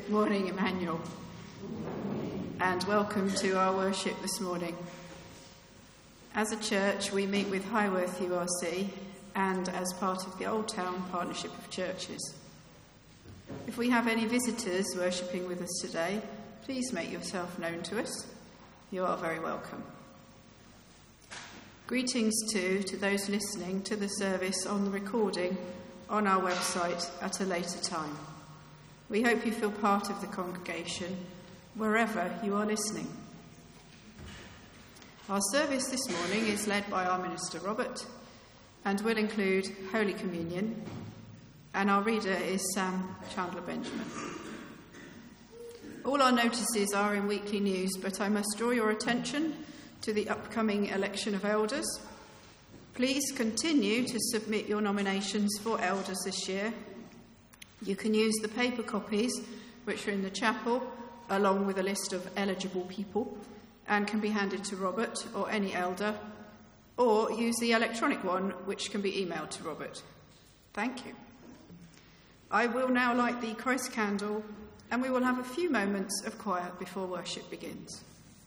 Good morning, Emmanuel, and welcome to our worship this morning. As a church, we meet with Highworth URC and as part of the Old Town Partnership of Churches. If we have any visitors worshipping with us today, please make yourself known to us. You are very welcome. Greetings to those listening to the service on the recording on our website at a later time. We hope you feel part of the congregation wherever you are listening. Our service this morning is led by our minister Robert and will include Holy Communion, and our reader is Sam Chandler Benjamin. All our notices are in weekly news, but I must draw your attention to the upcoming election of elders. Please continue to submit your nominations for elders this year. You can use the paper copies which are in the chapel along with a list of eligible people and can be handed to Robert or any elder, or use the electronic one which can be emailed to Robert. Thank you. I will now light the Christ candle and we will have a few moments of quiet before worship begins.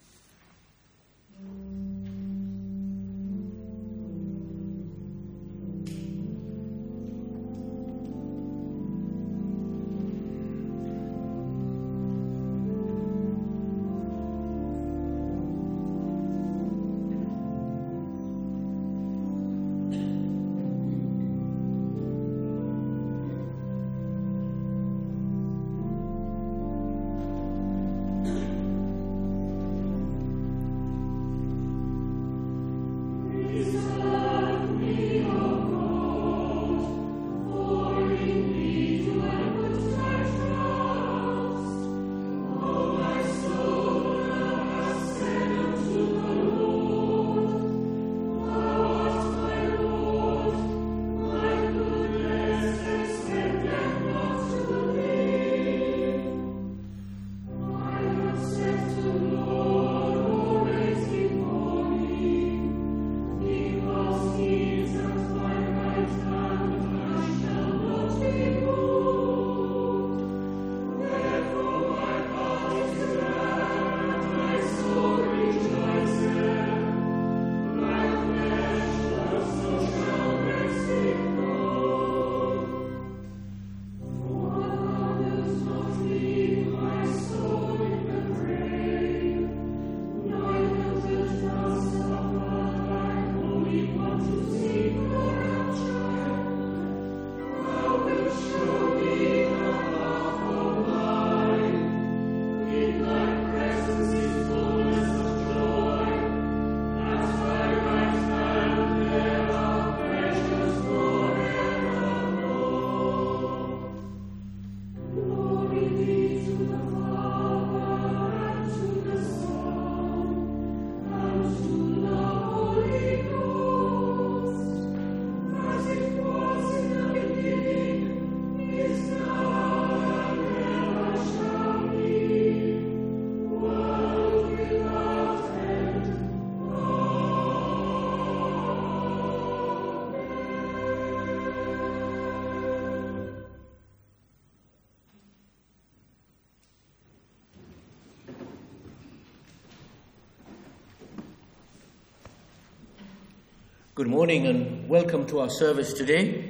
Good morning and welcome to our service today.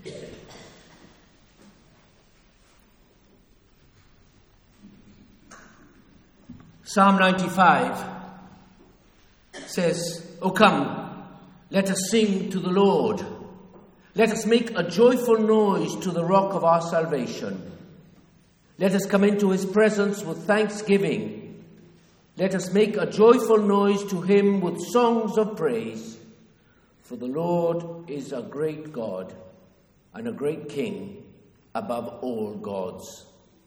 Psalm 95 says, "O come, let us sing to the Lord. Let us make a joyful noise to the rock of our salvation. Let us come into his presence with thanksgiving. Let us make a joyful noise to him with songs of praise. For the Lord is a great God and a great King above all gods."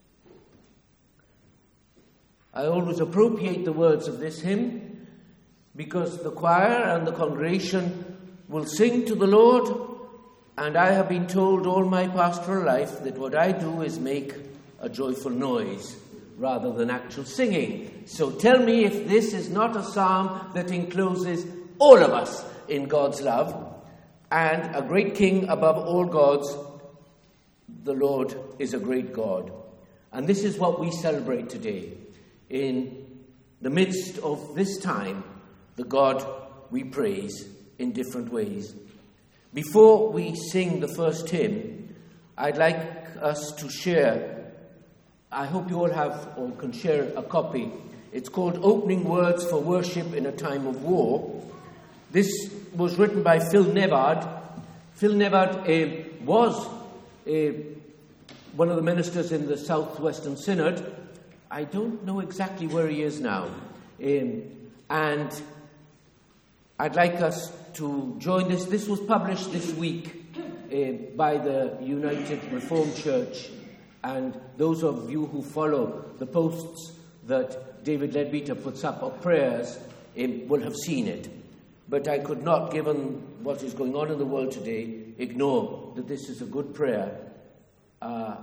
I always appropriate the words of this hymn because the choir and the congregation will sing to the Lord, and I have been told all my pastoral life that what I do is make a joyful noise rather than actual singing. So tell me if this is not a psalm that encloses all of us in God's love, and a great King above all gods, the Lord is a great God And this is what we celebrate today. In the midst of this time, the God we praise in different ways. Before we sing the first hymn, I'd like us to share, I hope you all have or can share a copy. It's called Opening Words for Worship in a Time of War. This was written by Phil Nevard. Phil Nevard was one of the ministers in the Southwestern Synod. I don't know exactly where he is now. And I'd like us to join this. This was published this week by the United Reformed Church. And those of you who follow the posts that David Leadbeater puts up of prayers will have seen it. But I could not, given what is going on in the world today, ignore that this is a good prayer, a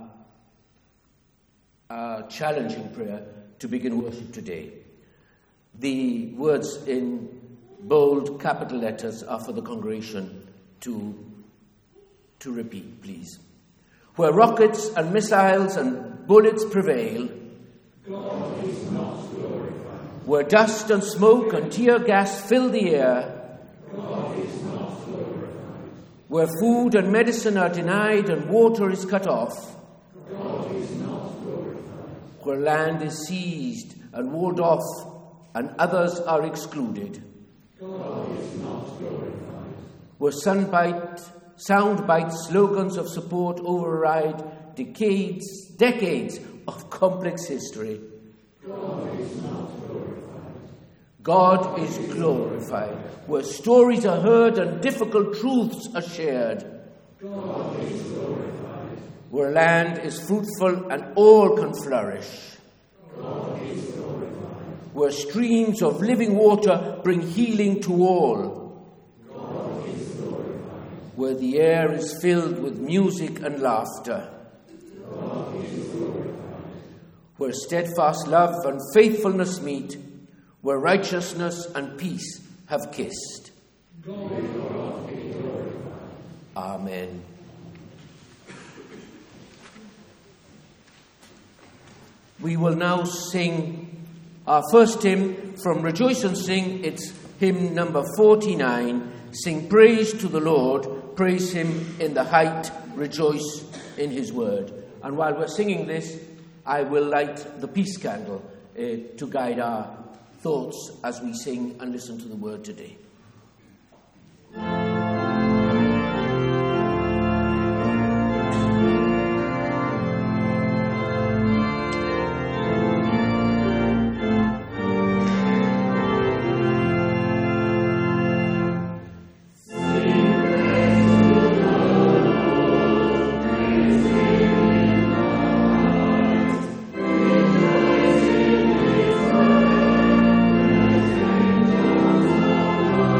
challenging prayer to begin worship today. The words in bold capital letters are for the congregation to repeat, please. Where rockets and missiles and bullets prevail, God is not glorified. Where dust and smoke and tear gas fill the air, God is not glorified. Where food and medicine are denied and water is cut off, God is not glorified. Where land is seized and walled off and others are excluded, God is not glorified. Where soundbite slogans of support override decades of complex history, God is not glorified. God is glorified. Where stories are heard and difficult truths are shared, God is glorified. Where land is fruitful and all can flourish, God is glorified. Where streams of living water bring healing to all, God is glorified. where the air is filled with music and laughter, God is glorified. where steadfast love and faithfulness meet, where righteousness and peace have kissed. God be glorified. Amen. We will now sing our first hymn from Rejoice and Sing. It's hymn number 49. Sing praise to the Lord, praise him in the height, rejoice in his word. And while we're singing this, I will light the peace candle to guide our thoughts as we sing and listen to the word today. God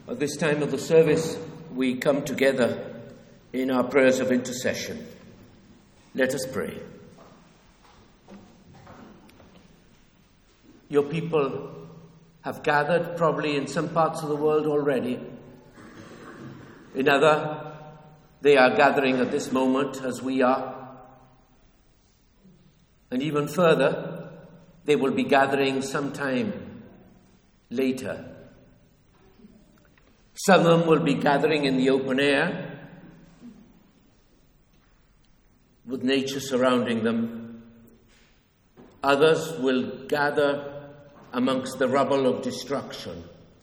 At this time of the service, we come together in our prayers of intercession. Let us pray. Your people have gathered probably in some parts of the world already. In other, they are gathering at this moment as we are. And even further, they will be gathering sometime later. Some of them will be gathering in the open air with nature surrounding them. Others will gather amongst the rubble of destruction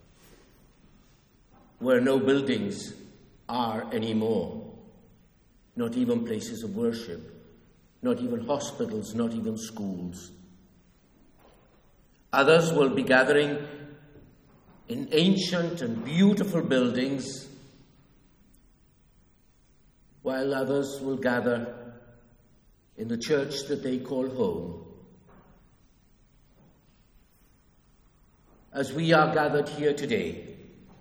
where no buildings are anymore, not even places of worship, not even hospitals, not even schools. Others will be gathering in ancient and beautiful buildings, while others will gather in the church that they call home. As we are gathered here today,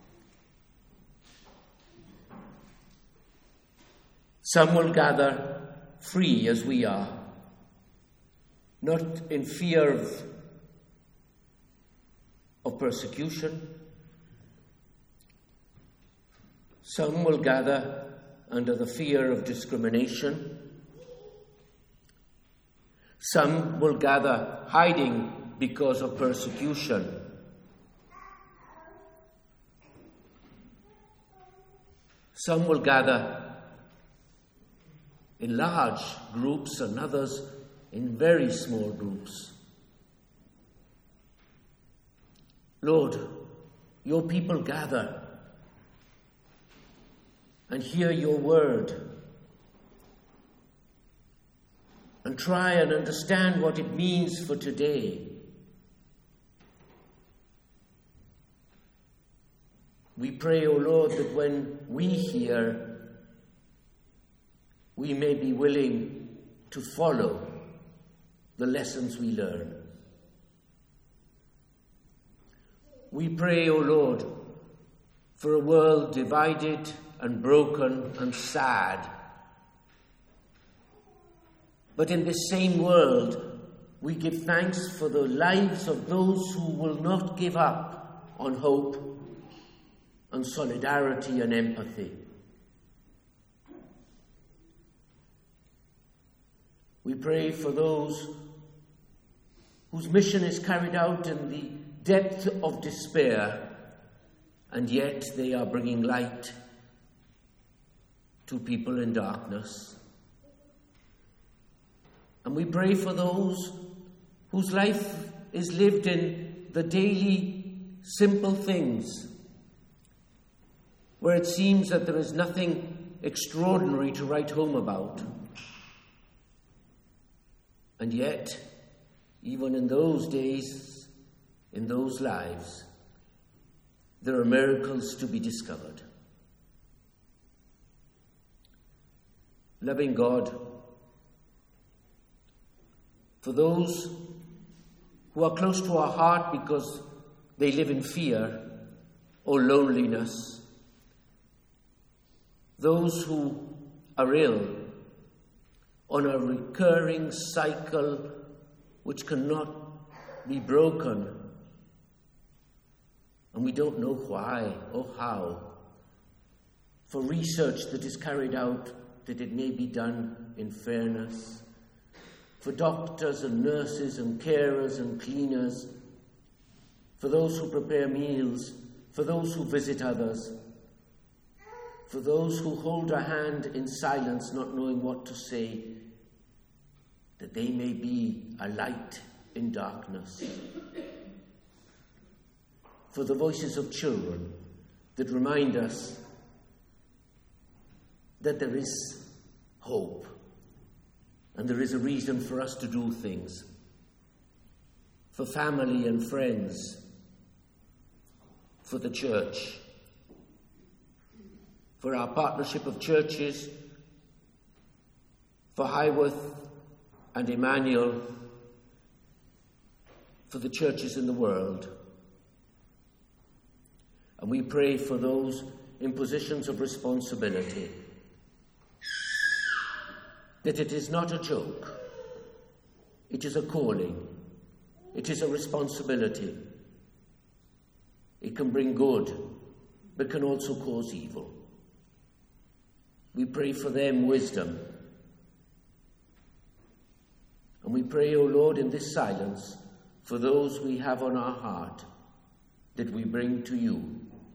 some will gather free as we are, not in fear of persecution. Some will gather under the fear of discrimination. Some will gather hiding because of persecution. Some will gather in large groups and others in very small groups. Lord, your people gather and hear your word and try and understand what it means for today. We pray, O Lord, that when we hear, we may be willing to follow the lessons we learn. We pray, O Lord, for a world divided and broken and sad. But in this same world, we give thanks for the lives of those who will not give up on hope and solidarity and empathy. We pray for those whose mission is carried out in the depth of despair, and yet they are bringing light to people in darkness. And we pray for those whose life is lived in the daily simple things, where it seems that there is nothing extraordinary to write home about. And yet, even in those days, in those lives, there are miracles to be discovered. Loving God, for those who are close to our heart because they live in fear or loneliness, those who are ill on a recurring cycle which cannot be broken, and we don't know why or how, for research that is carried out that it may be done in fairness, for doctors and nurses and carers and cleaners, for those who prepare meals, for those who visit others, for those who hold a hand in silence, not knowing what to say, that they may be a light in darkness. For the voices of children that remind us that there is hope and there is a reason for us to do things. For family and friends, for the church, for our partnership of churches, for Highworth and Emmanuel, for the churches in the world. And we pray for those in positions of responsibility, that it is not a joke, it is a calling, it is a responsibility. It can bring good, but can also cause evil. We pray for them wisdom. And we pray, O Lord, in this silence, for those we have on our heart, that we bring to you.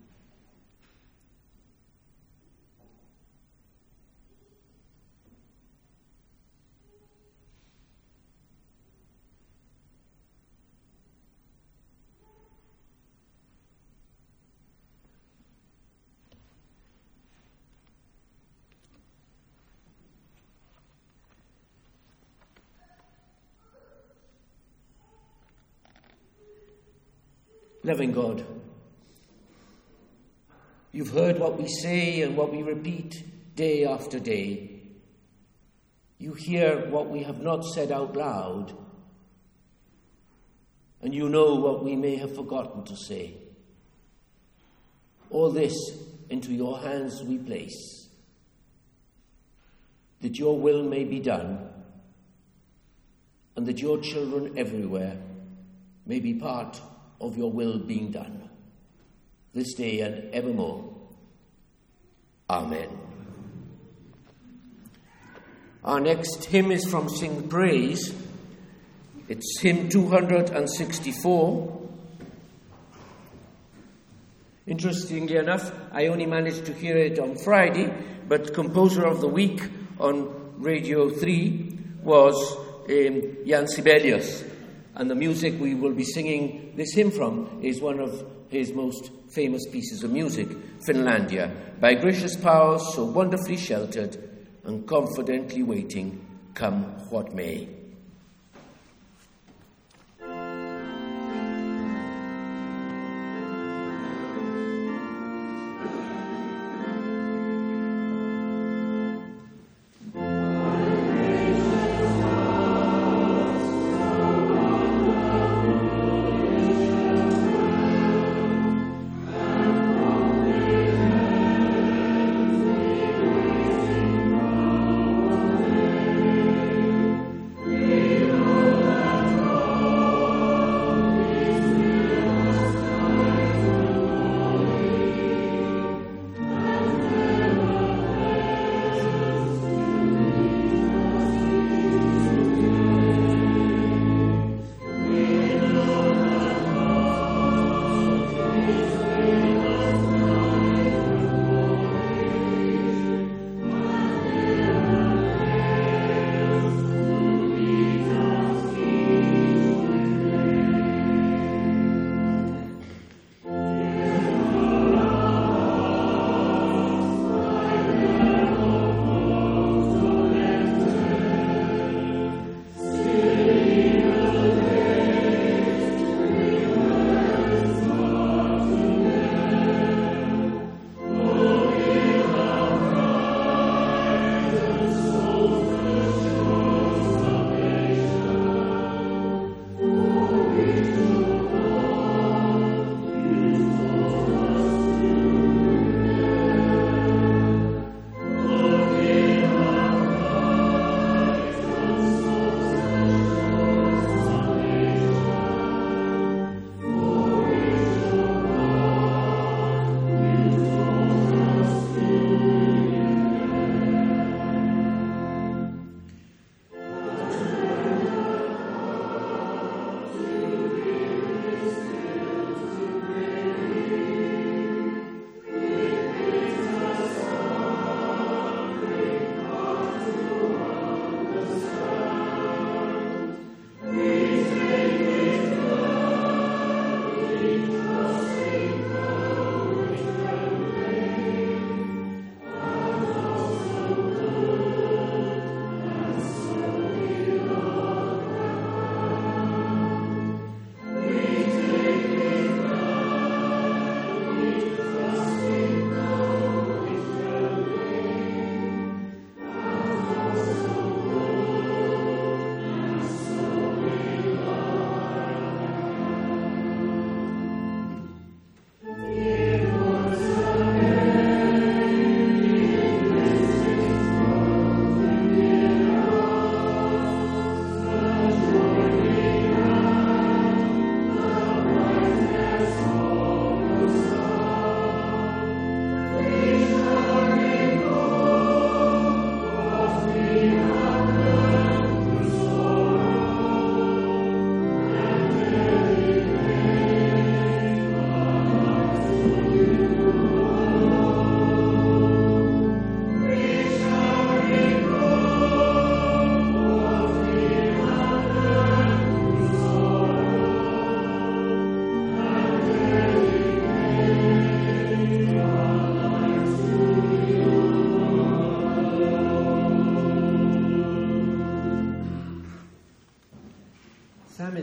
Loving God, you've heard what we say and what we repeat day after day. You hear what we have not said out loud, and you know what we may have forgotten to say. All this into your hands we place, that your will may be done, and that your children everywhere may be part of your will being done, this day and evermore. Amen. Our next hymn is from Sing Praise. It's hymn 264. Interestingly enough, I only managed to hear it on Friday, but Composer of the Week on Radio 3 was Jan Sibelius. And the music we will be singing this hymn from is one of his most famous pieces of music, Finlandia. By gracious powers so wonderfully sheltered and confidently waiting, come what may. We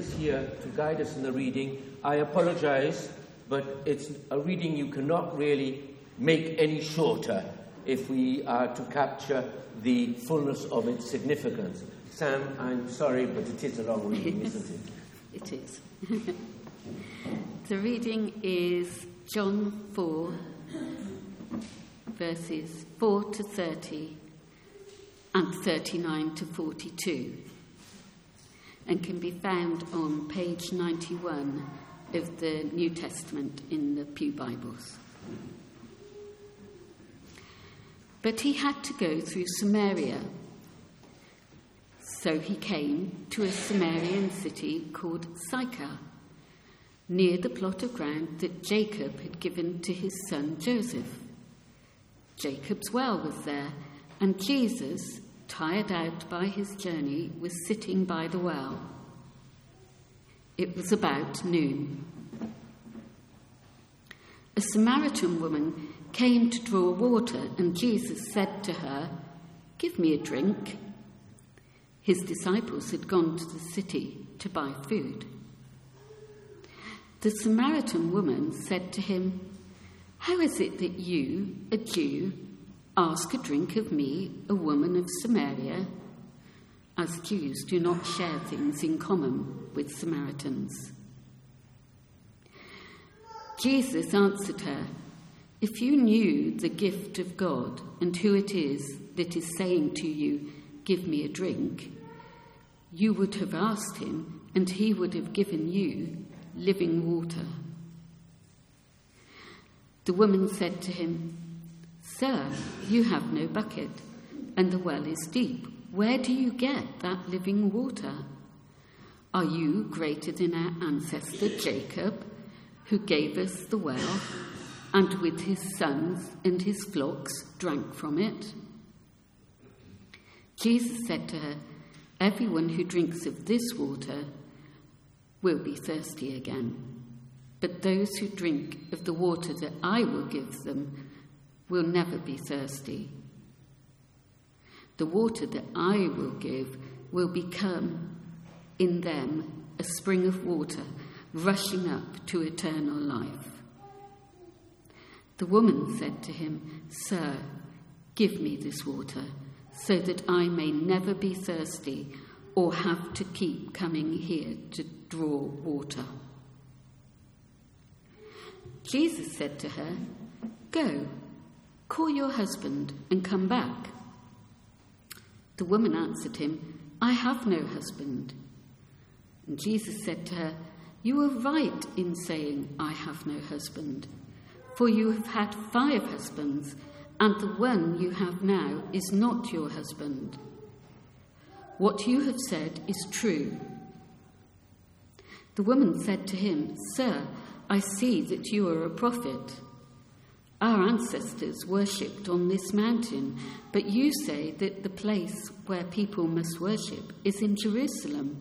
is here to guide us in the reading. I apologize, but it's a reading you cannot really make any shorter if we are to capture the fullness of its significance. Sam, I'm sorry, but it is a long reading, isn't it? It is. The reading is John 4, verses 4 to 30 and 39 to 42, and can be found on page 91 of the New Testament in the Pew Bibles. But he had to go through Samaria. So he came to a Samaritan city called Sychar, near the plot of ground that Jacob had given to his son Joseph. Jacob's well was there, and Jesus, tired out by his journey, was sitting by the well. It was about noon. A Samaritan woman came to draw water, and Jesus said to her, "Give me a drink." His disciples had gone to the city to buy food. The Samaritan woman said to him, "How is it that you, a Jew, ask a drink of me, a woman of Samaria?" As Jews do not share things in common with Samaritans. Jesus answered her, "If you knew the gift of God and who it is that is saying to you, 'Give me a drink,' you would have asked him, and he would have given you living water." The woman said to him, "Sir, you have no bucket, and the well is deep. Where do you get that living water? Are you greater than our ancestor Jacob, who gave us the well, and with his sons and his flocks drank from it?" Jesus said to her, "Everyone who drinks of this water will be thirsty again, but those who drink of the water that I will give them will never be thirsty. The water that I will give will become in them a spring of water rushing up to eternal life." The woman said to him, "Sir, give me this water, so that I may never be thirsty or have to keep coming here to draw water." Jesus said to her, "Go, call your husband and come back." The woman answered him, "I have no husband." And Jesus said to her, "You are right in saying, 'I have no husband,' for you have had 5 husbands, and the one you have now is not your husband. What you have said is true." The woman said to him, "Sir, I see that you are a prophet. Our ancestors worshipped on this mountain, but you say that the place where people must worship is in Jerusalem."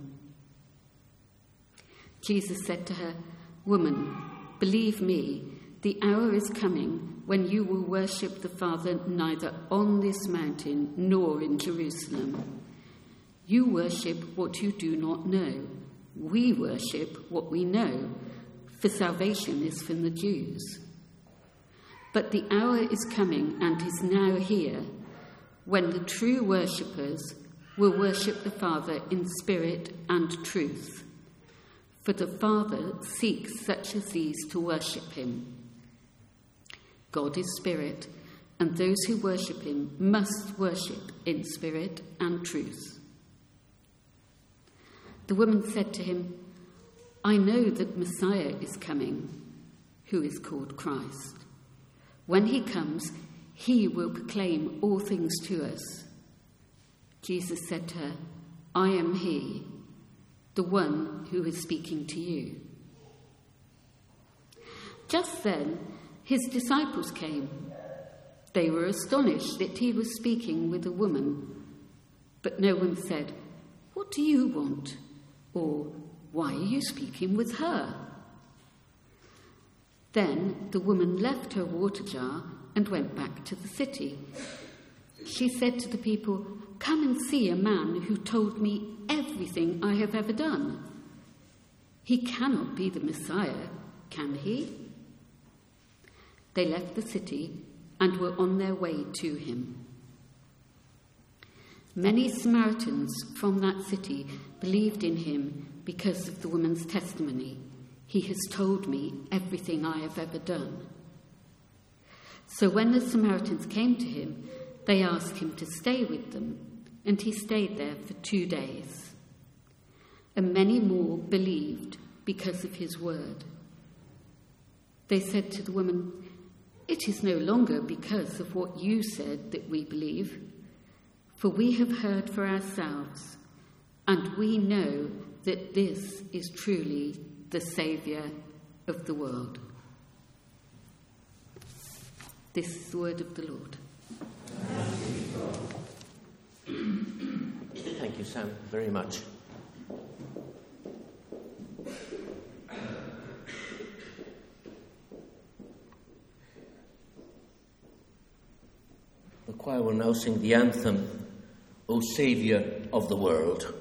Jesus said to her, "Woman, believe me, the hour is coming when you will worship the Father neither on this mountain nor in Jerusalem. You worship what you do not know. We worship what we know, for salvation is from the Jews. But the hour is coming and is now here when the true worshippers will worship the Father in spirit and truth. For the Father seeks such as these to worship him. God is spirit, and those who worship him must worship in spirit and truth." The woman said to him, "I know that Messiah is coming, who is called Christ. When he comes, he will proclaim all things to us." Jesus said to her, "I am he, the one who is speaking to you." Just then, his disciples came. They were astonished that he was speaking with a woman, but no one said, "What do you want?" or "Why are you speaking with her?" Then the woman left her water jar and went back to the city. She said to the people, "Come and see a man who told me everything I have ever done. He cannot be the Messiah, can he?" They left the city and were on their way to him. Many Samaritans from that city believed in him because of the woman's testimony. "He has told me everything I have ever done." So when the Samaritans came to him, they asked him to stay with them, and he stayed there for 2 days. And many more believed because of his word. They said to the woman, "It is no longer because of what you said that we believe, for we have heard for ourselves, and we know that this is truly the Saviour of the world." This is the word of the Lord. Thank you, Sam, very much. The choir will now sing the anthem, "O Saviour of the World."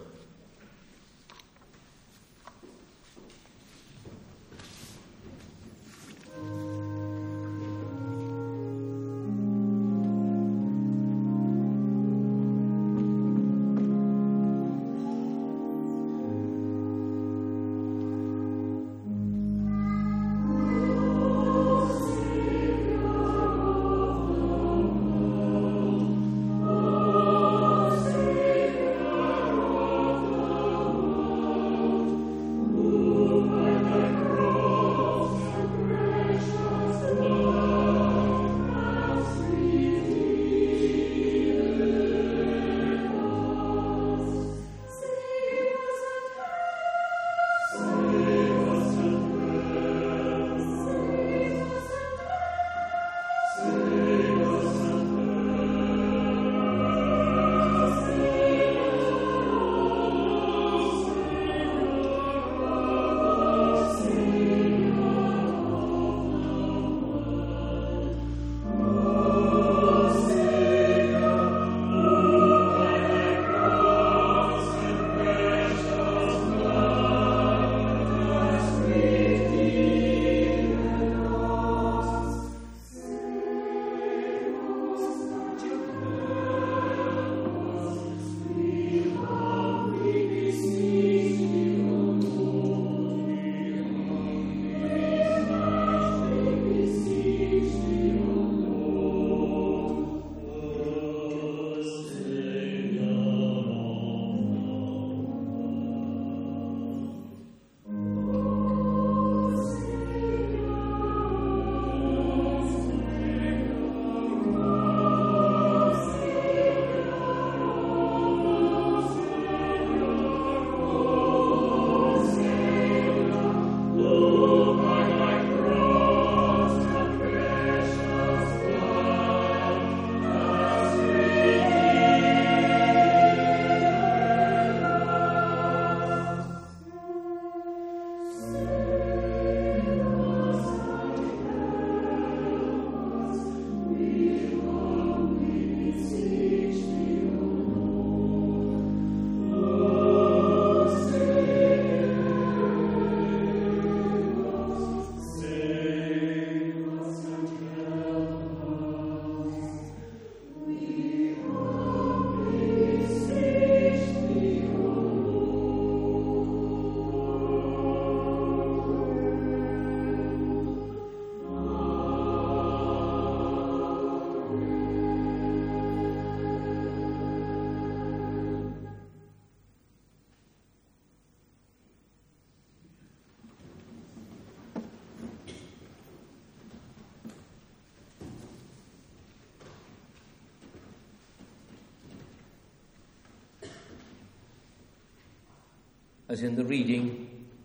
As in the reading,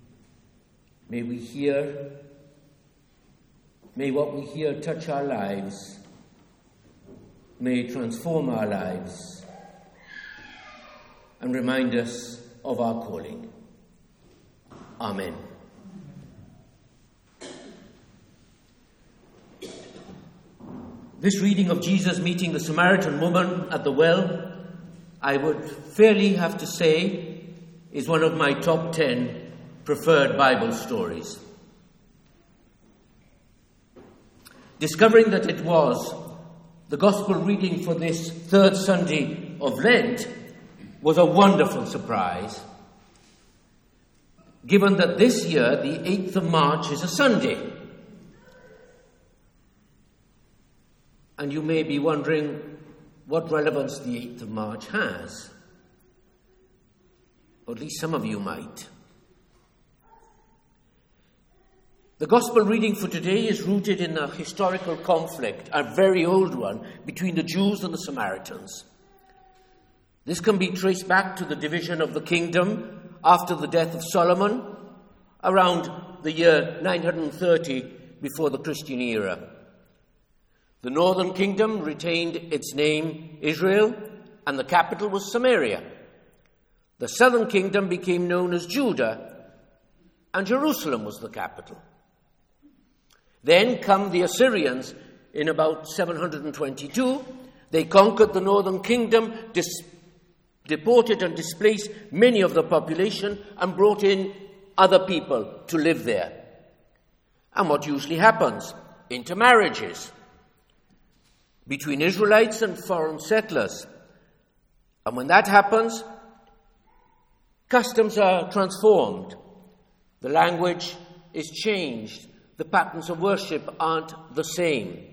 may what we hear touch our lives, may it transform our lives and remind us of our calling. Amen. This reading of Jesus meeting the Samaritan woman at the well, I would fairly have to say, is one of my top 10 preferred Bible stories. Discovering that it was the Gospel reading for this third Sunday of Lent was a wonderful surprise, given that this year the 8th of March is a Sunday. And you may be wondering what relevance the 8th of March has. Or at least some of you might. The Gospel reading for today is rooted in a historical conflict, a very old one, between the Jews and the Samaritans. This can be traced back to the division of the kingdom after the death of Solomon, around the year 930 before the Christian era. The northern kingdom retained its name Israel, and the capital was Samaria. The southern kingdom became known as Judah, and Jerusalem was the capital. Then come the Assyrians in about 722. They conquered the northern kingdom, deported and displaced many of the population, and brought in other people to live there. And what usually happens? Intermarriages between Israelites and foreign settlers. And when that happens, customs are transformed. The language is changed. The patterns of worship aren't the same.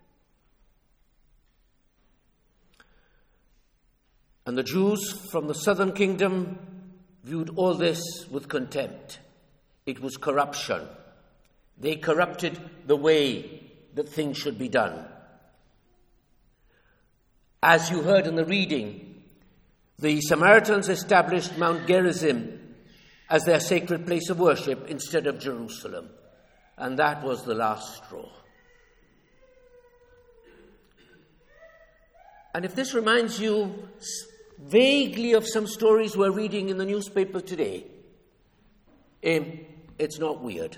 And the Jews from the southern kingdom viewed all this with contempt. It was corruption. They corrupted the way that things should be done. As you heard in the reading, the Samaritans established Mount Gerizim as their sacred place of worship instead of Jerusalem. And that was the last straw. And if this reminds you vaguely of some stories we're reading in the newspaper today, it's not weird.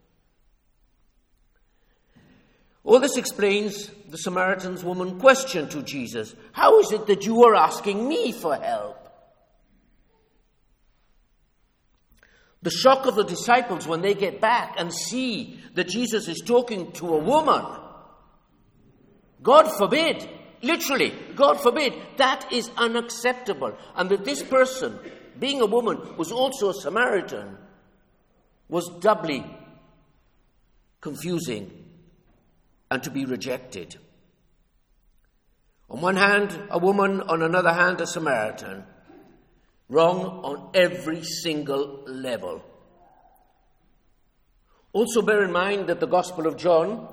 All this explains the Samaritan woman's question to Jesus. How is it that you are asking me for help? The shock of the disciples when they get back and see that Jesus is talking to a woman. God forbid, literally, God forbid, that is unacceptable. And that this person, being a woman, was also a Samaritan, was doubly confusing and to be rejected. On one hand, a woman, on another hand, a Samaritan. Wrong on every single level. Also bear in mind that the Gospel of John,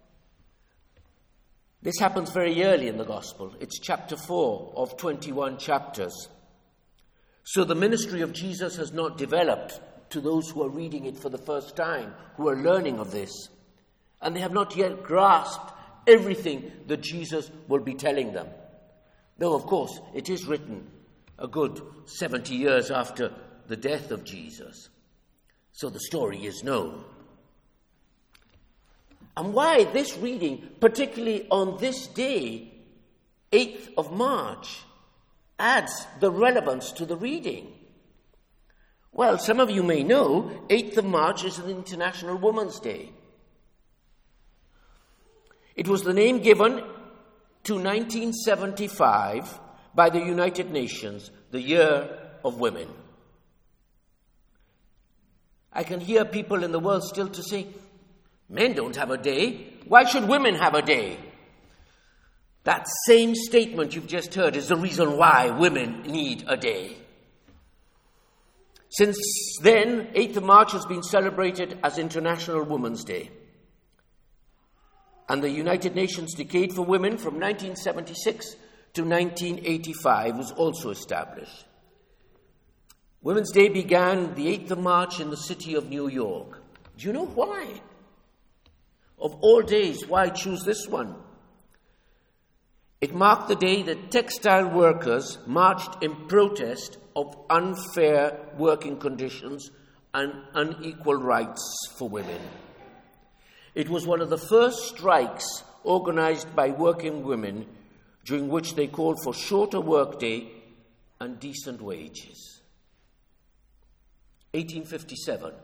this happens very early in the Gospel. It's chapter 4 of 21 chapters. So the ministry of Jesus has not developed to those who are reading it for the first time, who are learning of this. And they have not yet grasped everything that Jesus will be telling them. Though, of course, it is written a good 70 years after the death of Jesus. So the story is known. And why this reading, particularly on this day, 8th of March, adds the relevance to the reading? Well, some of you may know, 8th of March is an International Women's Day. It was the name given to 1975 by the United Nations, the Year of Women. I can hear people in the world still to say, men don't have a day. Why should women have a day? That same statement you've just heard is the reason why women need a day. Since then, 8th of March has been celebrated as International Women's Day. And the United Nations Decade for Women from 1976 to 1985 was also established. Women's Day began the 8th of March in the city of New York. Do you know why? Of all days, why choose this one? It marked the day that textile workers marched in protest of unfair working conditions and unequal rights for women. It was one of the first strikes organized by working women, during which they called for shorter workday and decent wages. 1857.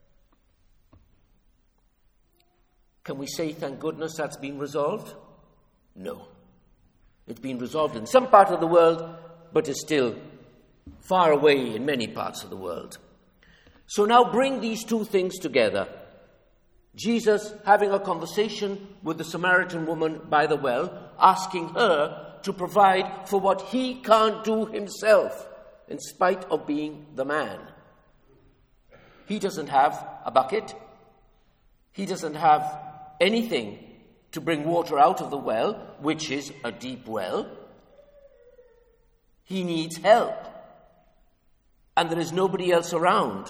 Can we say, thank goodness, that's been resolved? No. It's been resolved in some part of the world, but is still far away in many parts of the world. So now bring these two things together. Jesus having a conversation with the Samaritan woman by the well, asking her to provide for what he can't do himself, in spite of being the man. He doesn't have a bucket. He doesn't have anything to bring water out of the well, which is a deep well. He needs help. And there is nobody else around.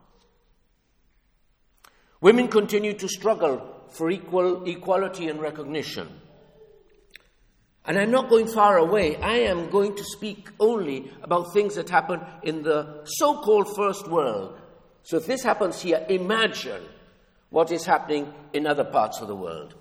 Women continue to struggle for equality and recognition. And I'm not going far away. I am going to speak only about things that happen in the so-called first world. So if this happens here, imagine what is happening in other parts of the world.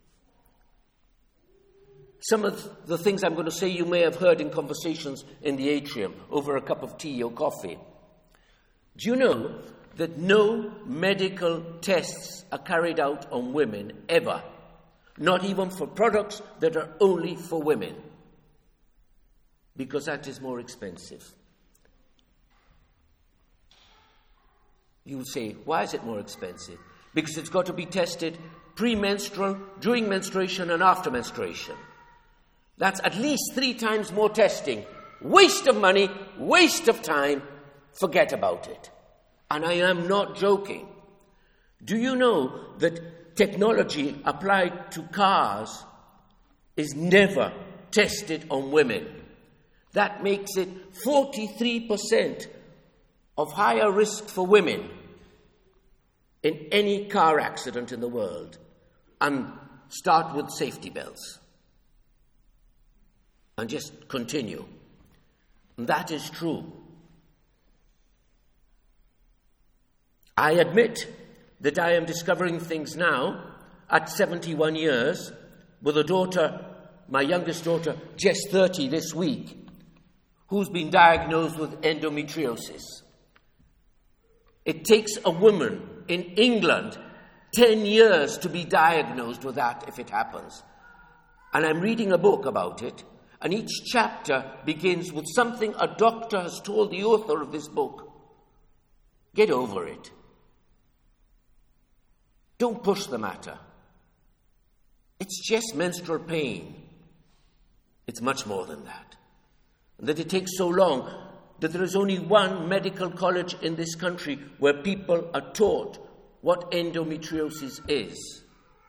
Some of the things I'm going to say you may have heard in conversations in the atrium over a cup of tea or coffee. Do you know that no medical tests are carried out on women ever? Not even for products that are only for women. Because that is more expensive. You say, why is it more expensive? Because it's got to be tested pre-menstrual, during menstruation, and after menstruation. That's at least 3 times more testing. Waste of money, waste of time. Forget about it. And I am not joking. Do you know that technology applied to cars is never tested on women? That makes it 43% of higher risk for women in any car accident in the world. And start with safety belts. And just continue. And that is true. I admit that I am discovering things now at 71 years with a daughter, my youngest daughter, just 30 this week, who's been diagnosed with endometriosis. It takes a woman in England 10 years to be diagnosed with that if it happens. And I'm reading a book about it, and each chapter begins with something a doctor has told the author of this book. Get over it. Don't push the matter. It's just menstrual pain. It's much more than that. And that it takes so long that there is only one medical college in this country where people are taught what endometriosis is.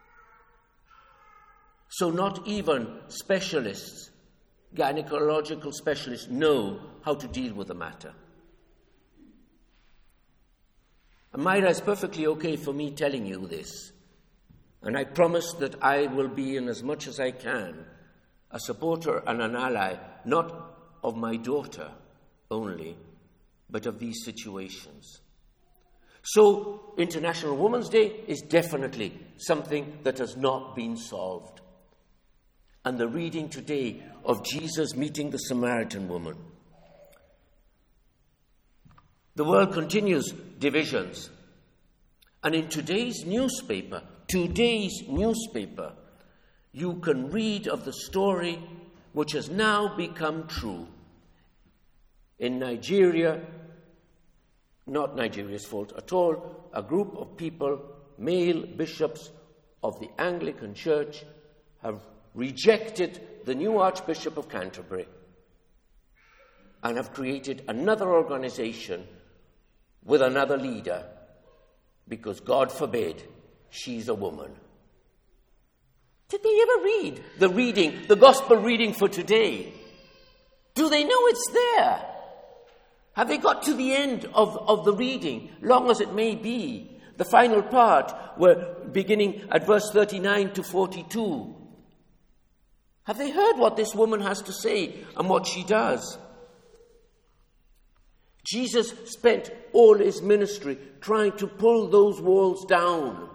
So not even specialists, gynecological specialists, know how to deal with the matter. And Myra, it's perfectly okay for me telling you this. And I promise that I will be, in as much as I can, a supporter and an ally, not of my daughter only, but of these situations. So, International Women's Day is definitely something that has not been solved. And the reading today of Jesus meeting the Samaritan woman. The world continues divisions. And in today's newspaper, you can read of the story which has now become true. In Nigeria, not Nigeria's fault at all, a group of people, male bishops of the Anglican Church, have rejected the new Archbishop of Canterbury and have created another organization with another leader, because God forbid she's a woman. Did they ever read the gospel reading for today? Do they know it's there? Have they got to the end of the reading, long as it may be? The final part, where beginning at verse 39 to 42. Have they heard what this woman has to say and what she does? Jesus spent all his ministry trying to pull those walls down.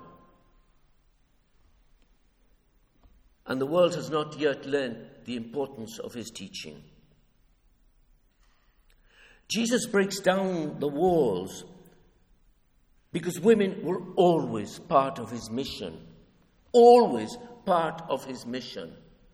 And the world has not yet learned the importance of his teaching. Jesus breaks down the walls Because women were always part of his mission. Always part of his mission.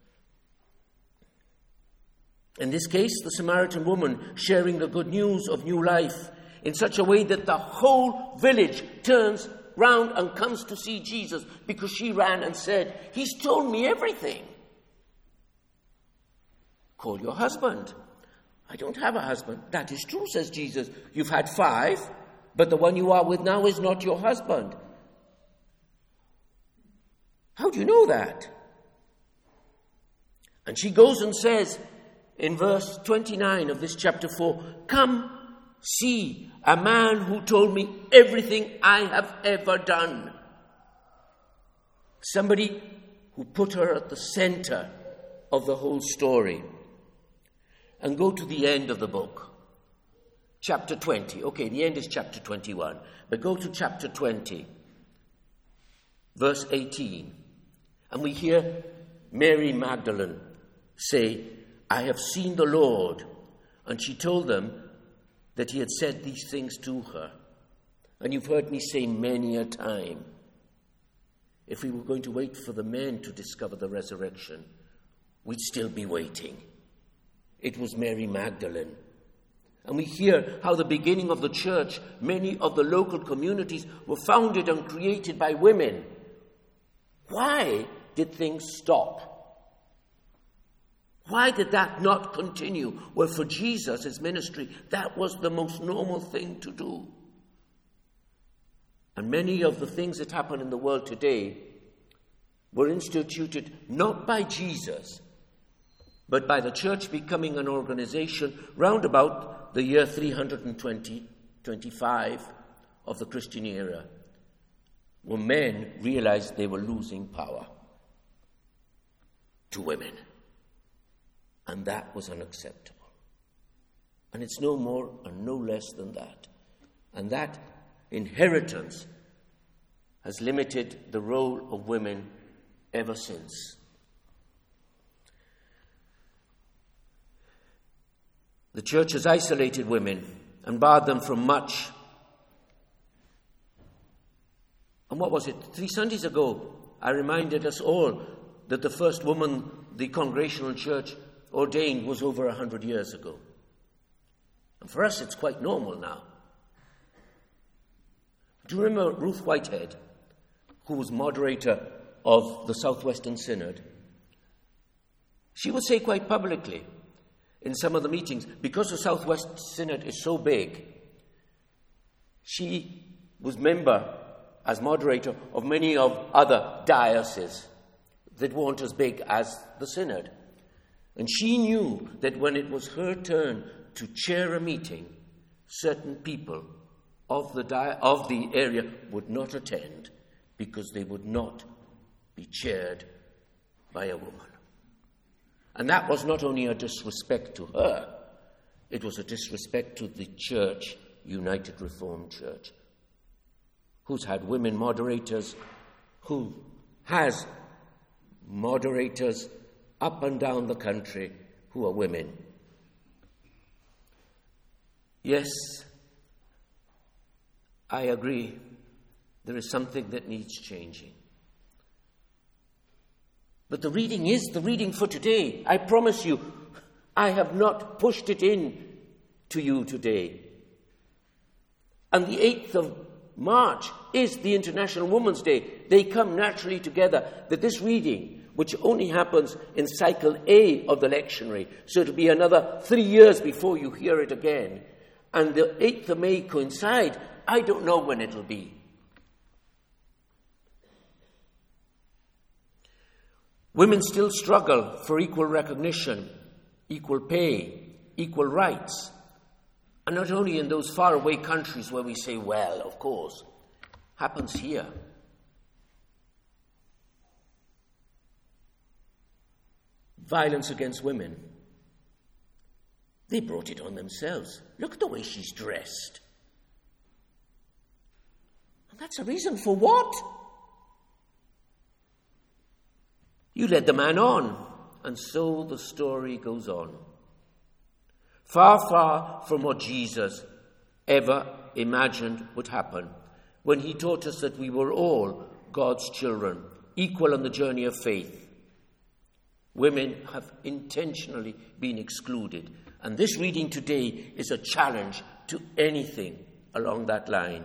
In this case, the Samaritan woman sharing the good news of new life in such a way that the whole village turns round and comes to see Jesus because she ran and said, "He's told me everything." "Call your husband." "I don't have a husband." "That is true," says Jesus. "You've had 5, but the one you are with now is not your husband." "How do you know that?" And she goes and says in verse 29 of this chapter 4, "Come, see a man who told me everything I have ever done." Somebody who put her at the center of the whole story. And go to the end of the book. Chapter 20. Okay, the end is chapter 21. But go to chapter 20, verse 18. And we hear Mary Magdalene say, "I have seen the Lord." And she told them that he had said these things to her. And you've heard me say many a time, if we were going to wait for the men to discover the resurrection, we'd still be waiting. It was Mary Magdalene. And we hear how the beginning of the church, many of the local communities were founded and created by women. Why did things stop? Why did that not continue? Well, for Jesus, his ministry, that was the most normal thing to do. And many of the things that happen in the world today were instituted not by Jesus, but by the church becoming an organization round about the year 325 of the Christian era, when men realized they were losing power to women. And that was unacceptable. And it's no more and no less than that. And that inheritance has limited the role of women ever since. The church has isolated women and barred them from much. And what was it? 3 Sundays ago, I reminded us all that the first woman the Congregational Church ordained was over 100 years ago. And for us, it's quite normal now. Do you remember Ruth Whitehead, who was moderator of the Southwestern Synod? She would say quite publicly in some of the meetings, because the Southwest Synod is so big, she was member, as moderator, of many of other dioceses that weren't as big as the Synod. And she knew that when it was her turn to chair a meeting, certain people of the area would not attend because they would not be chaired by a woman. And that was not only a disrespect to her, it was a disrespect to the church, United Reformed Church, who's had women moderators, who has moderators up and down the country who are women. Yes, I agree. There is something that needs changing. But the reading is the reading for today. I promise you, I have not pushed it in to you today. And the 8th of March is the International Women's Day. They come naturally together. That this reading, which only happens in cycle A of the lectionary, so it'll be another 3 years before you hear it again, and the 8th of May coincide, I don't know when it'll be. Women still struggle for equal recognition, equal pay, equal rights. And not only in those faraway countries where we say, well, of course, happens here. Violence against women. They brought it on themselves. Look at the way she's dressed. And that's a reason for what? You led the man on, and so the story goes on. Far, far from what Jesus ever imagined would happen. when he taught us that we were all God's children, equal on the journey of faith. Women have intentionally been excluded, and this reading today is a challenge to anything along that line.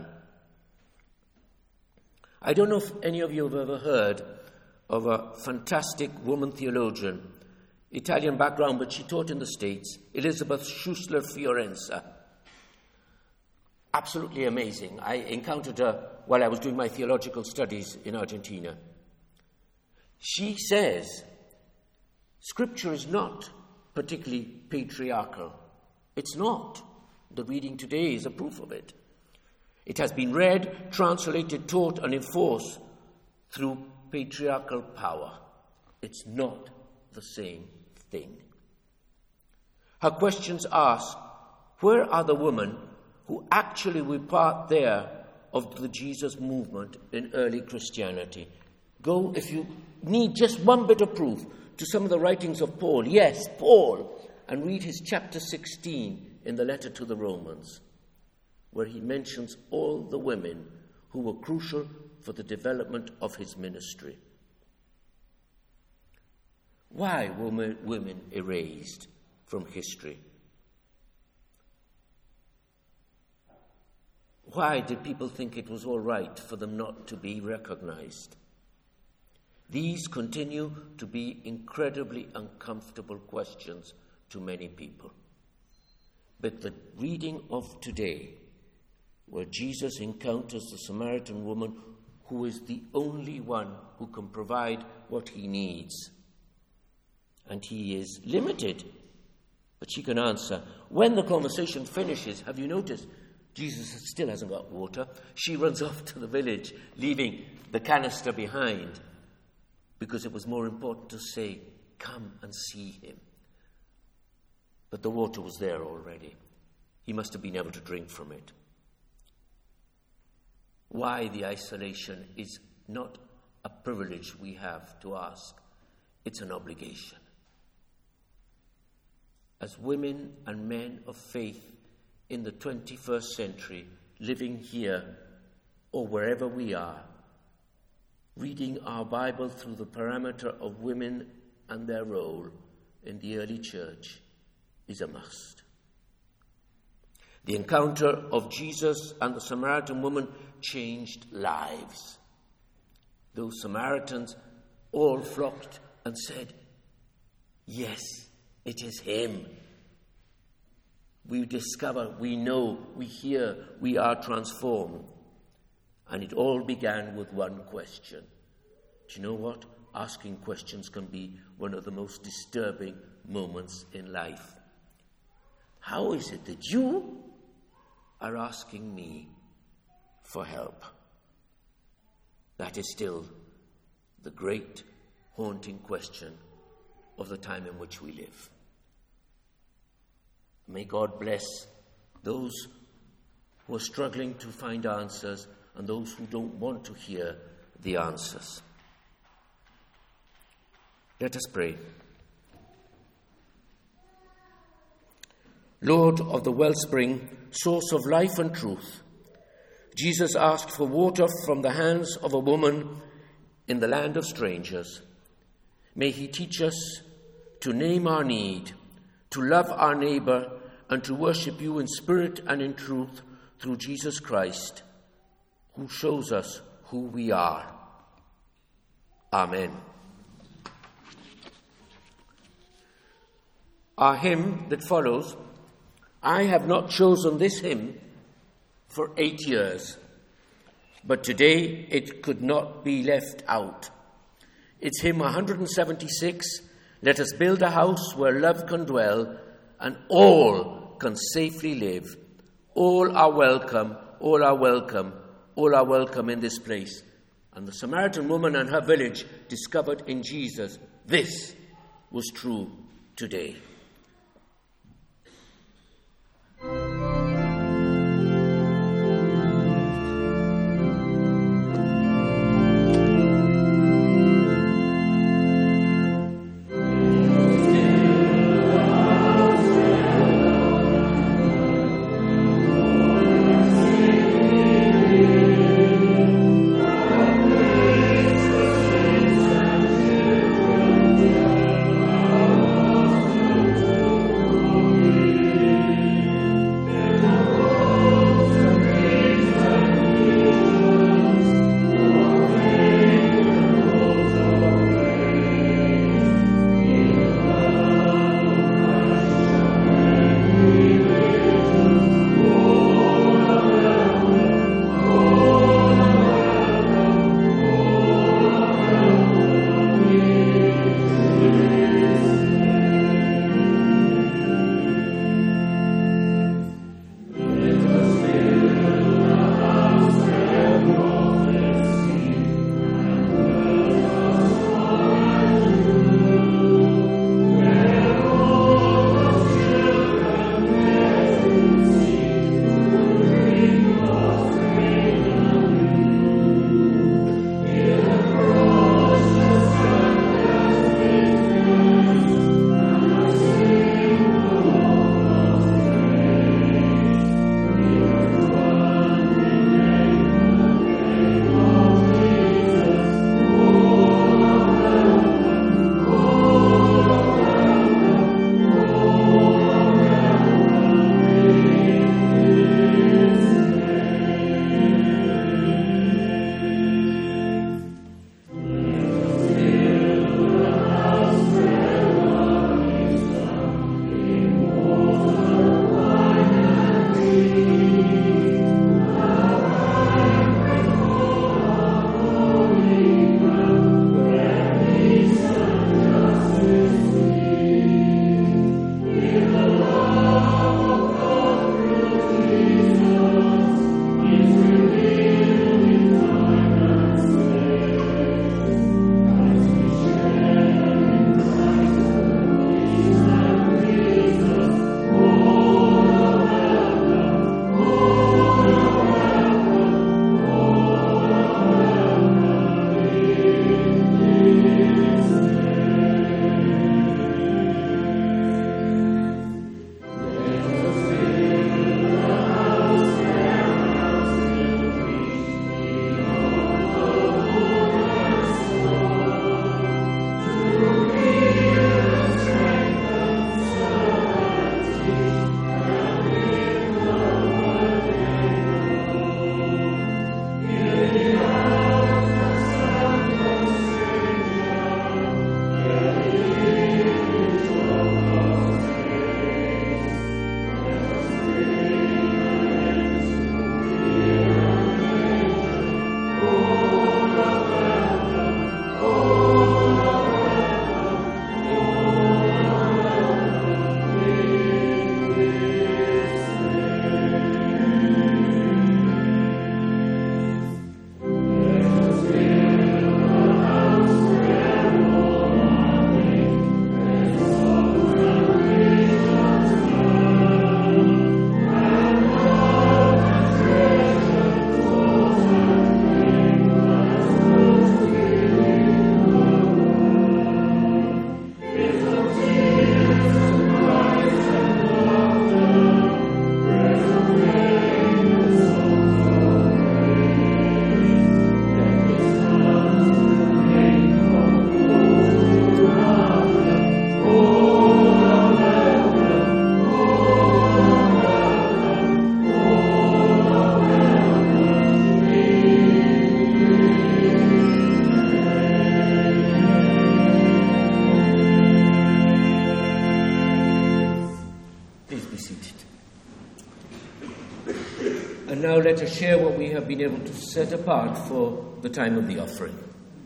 I don't know if any of you have ever heard of a fantastic woman theologian, Italian background, but she taught in the States, Elisabeth Schussler Fiorenza. Absolutely amazing. I encountered her while I was doing my theological studies in Argentina. She says, Scripture is not particularly patriarchal. It's not. The reading today is a proof of it. It has been read, translated, taught, and enforced through patriarchal power. It's not the same thing. Her questions ask, where are the women who actually were part there of the Jesus movement in early Christianity? Go, if you need just one bit of proof, to some of the writings of Paul. Yes, Paul. And read his chapter 16 in the letter to the Romans, where he mentions all the women who were crucial for the development of his ministry. Why were women erased from history? Why did people think it was all right for them not to be recognized? These continue to be incredibly uncomfortable questions to many people. But the reading of today, where Jesus encounters the Samaritan woman who is the only one who can provide what he needs, and he is limited, but she can answer. When the conversation finishes, have you noticed Jesus still hasn't got water? She runs off to the village, leaving the canister behind, because it was more important to say, come and see him. But the water was there already. He must have been able to drink from it. Why the isolation is not a privilege we have to ask. It's an obligation. As women and men of faith in the 21st century, living here or wherever we are, reading our Bible through the parameter of women and their role in the early church is a must. The encounter of Jesus and the Samaritan woman changed lives. Those Samaritans all flocked and said, yes, it is him. We discover, we know, we hear, we are transformed. And it all began with one question. Do you know what? Asking questions can be one of the most disturbing moments in life. How is it that you are asking me for help? That is still the great haunting question of the time in which we live. May God bless those who are struggling to find answers and those who don't want to hear the answers. Let us pray. Lord of the wellspring, source of life and truth, Jesus asked for water from the hands of a woman in the land of strangers. May he teach us to name our need, to love our neighbor, and to worship you in spirit and in truth through Jesus Christ, who shows us who we are. Amen. Our hymn that follows, I have not chosen this hymn for 8 years, but today it could not be left out. It's hymn 176, Let us build a house where love can dwell and all can safely live. All are welcome, all are welcome, all are welcome in this place. And the Samaritan woman and her village discovered in Jesus this was true today. And now let us share what we have been able to set apart for the time of the offering.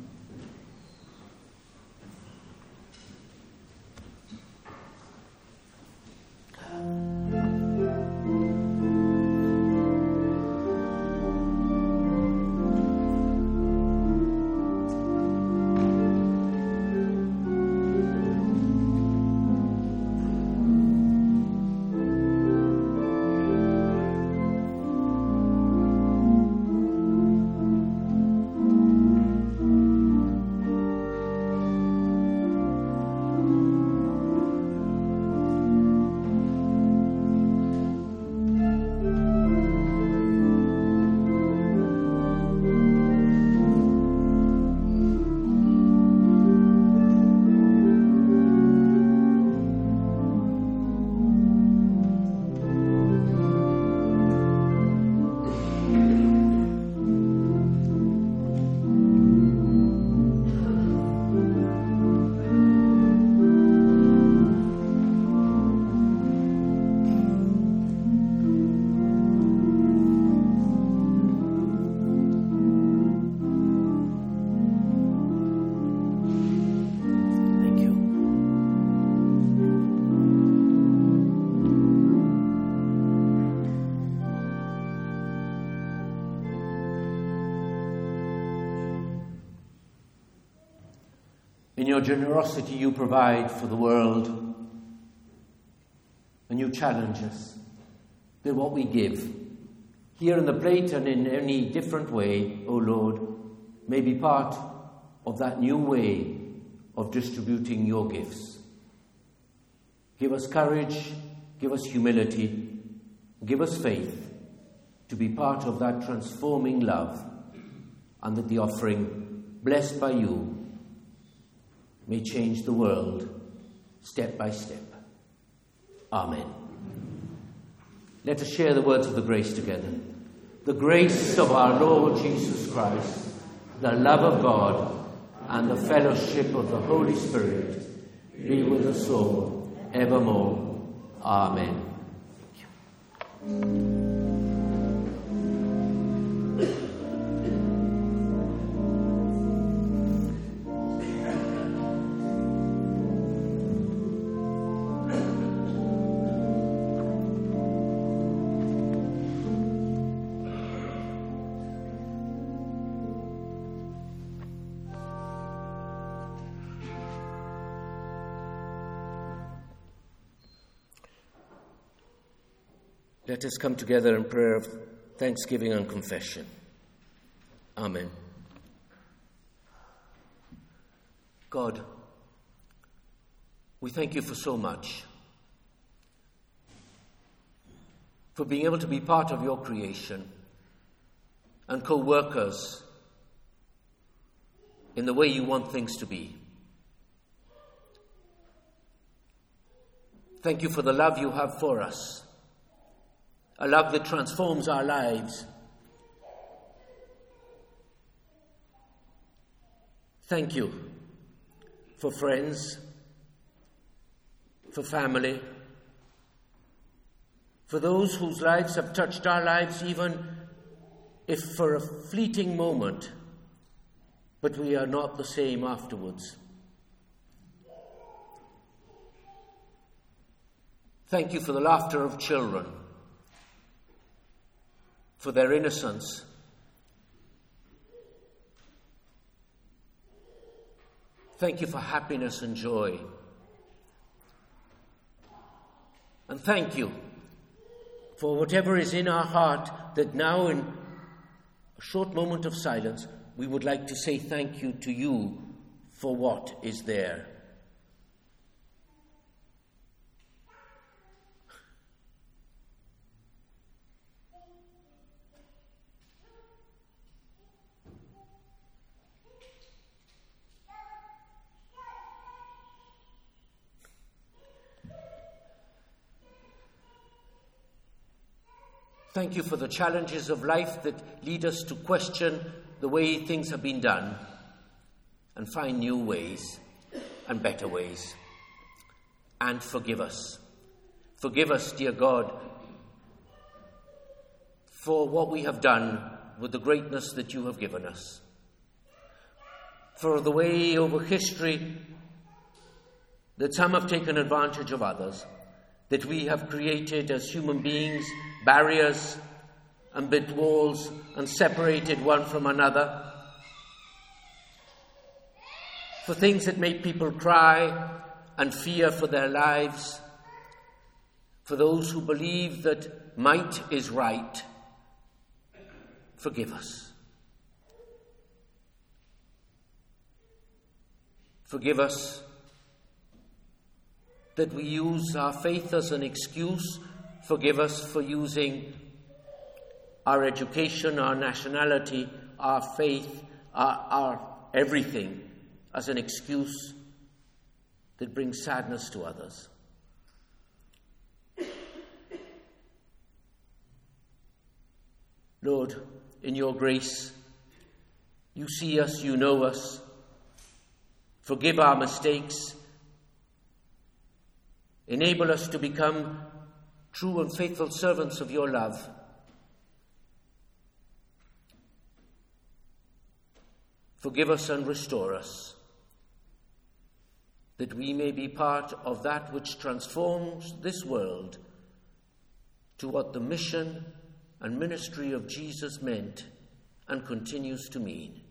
In your generosity, you provide for the world, and you challenge us that what we give, here in the plate and in any different way, O Lord, may be part of that new way of distributing your gifts. Give us courage, give us humility, give us faith to be part of that transforming love, and that the offering, blessed by you, may change the world step by step. Amen. Let us share the words of the grace together. The grace of our Lord Jesus Christ, the love of God, and the fellowship of the Holy Spirit be with us all evermore. Amen. Let us come together in prayer of thanksgiving and confession. Amen. God, we thank you for so much, for being able to be part of your creation and co-workers in the way you want things to be. Thank you for the love you have for us, a love that transforms our lives. Thank you for friends, for family, for those whose lives have touched our lives, even if for a fleeting moment, but we are not the same afterwards. Thank you for the laughter of children, for their innocence. Thank you for happiness and joy. And thank you for whatever is in our heart, that now in a short moment of silence, we would like to say thank you to you for what is there. Thank you for the challenges of life that lead us to question the way things have been done and find new ways and better ways. And forgive us. Forgive us, dear God, for what we have done with the greatness that you have given us, for the way over history that some have taken advantage of others, that we have created as human beings barriers and built walls and separated one from another, for things that make people cry and fear for their lives, for those who believe that might is right. Forgive us. Forgive us that we use our faith as an excuse. Forgive us for using our education, our nationality, our faith, our everything as an excuse that brings sadness to others. Lord, in your grace, you see us, you know us. Forgive our mistakes. Enable us to become true and faithful servants of your love. Forgive us and restore us, that we may be part of that which transforms this world to what the mission and ministry of Jesus meant and continues to mean.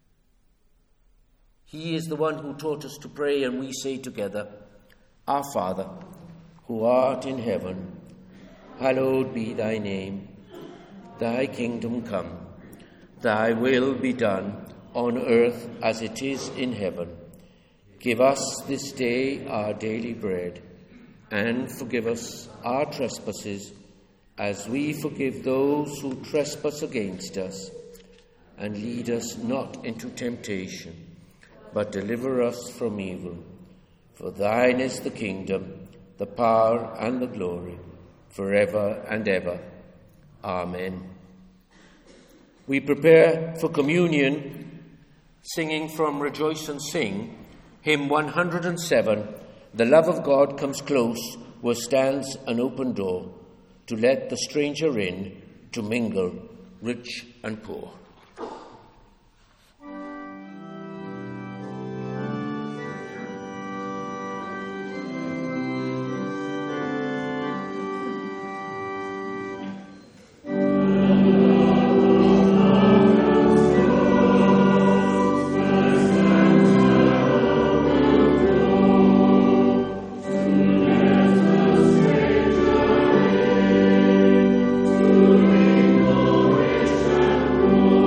He is the one who taught us to pray, and we say together, Our Father, who art in heaven, hallowed be thy name. Thy kingdom come, thy will be done on earth as it is in heaven. Give us this day our daily bread, and forgive us our trespasses, as we forgive those who trespass against us. And lead us not into temptation, but deliver us from evil. For thine is the kingdom, the power, and the glory, forever and ever. Amen. We prepare for communion, singing from Rejoice and Sing, hymn 107, The love of God comes close, where stands an open door, to let the stranger in, to mingle rich and poor. Amen.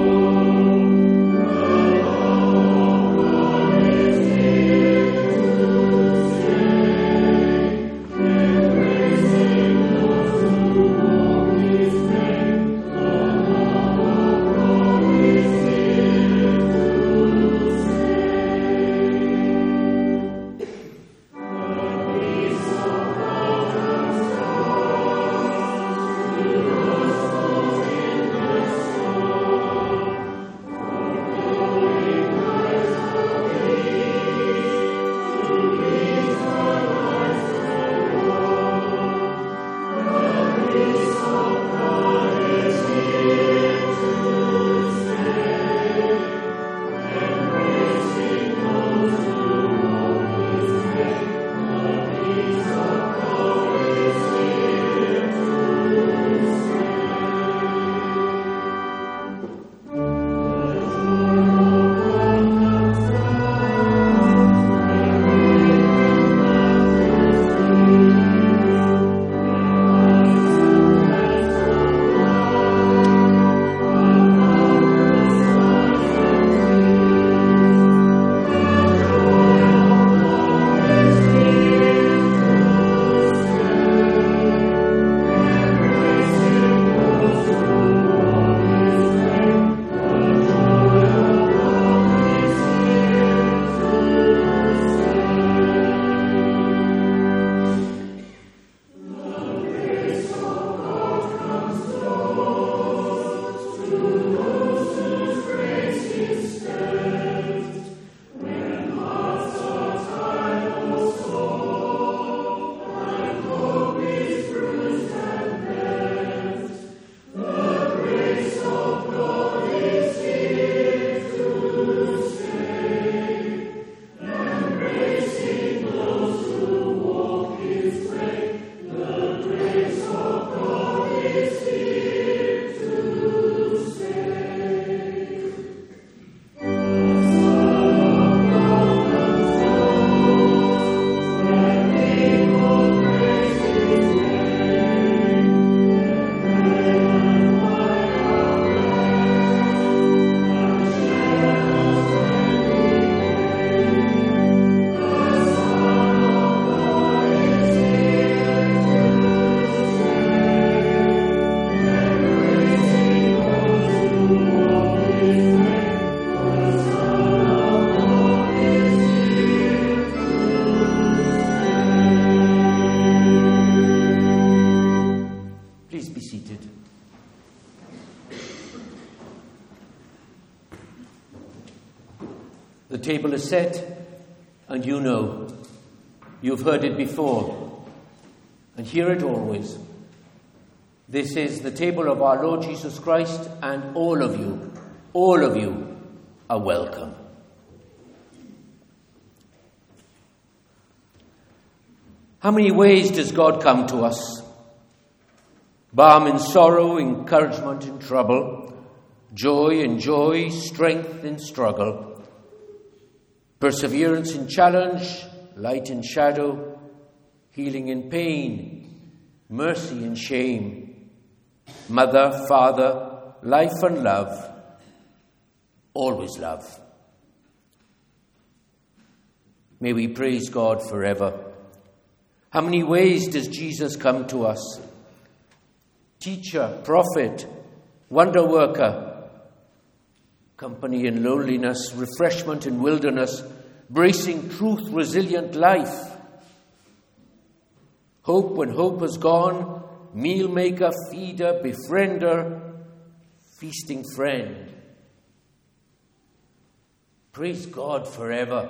table is set, and you know. You've heard it before, and hear it always. This is the table of our Lord Jesus Christ, and all of you are welcome. How many ways does God come to us? Balm in sorrow, encouragement in trouble, joy in joy, strength in struggle, perseverance in challenge, light in shadow, healing in pain, mercy in shame, mother, father, life and love, always love. May we praise God forever. How many ways does Jesus come to us? Teacher, prophet, wonder worker, company in loneliness, refreshment in wilderness, bracing truth, resilient life, hope when hope is gone, meal maker, feeder, befriender, feasting friend. Praise God forever.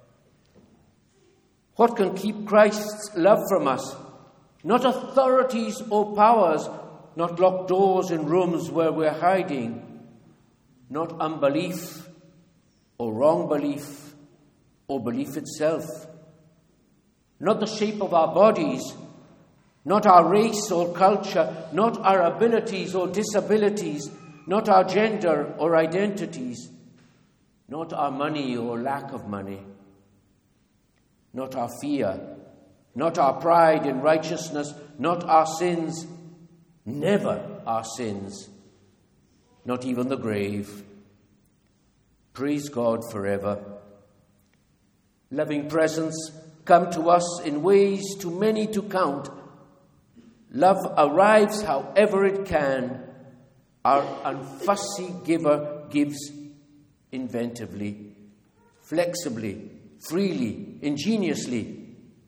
What can keep Christ's love from us? Not authorities or powers, not locked doors in rooms where we're hiding, not unbelief or wrong belief or belief itself, not the shape of our bodies, not our race or culture, not our abilities or disabilities, not our gender or identities, not our money or lack of money, not our fear, not our pride in righteousness, not our sins, never our sins, not even the grave. Praise God forever. Loving presence come to us in ways too many to count. Love arrives however it can. Our unfussy giver gives inventively, flexibly, freely, ingeniously,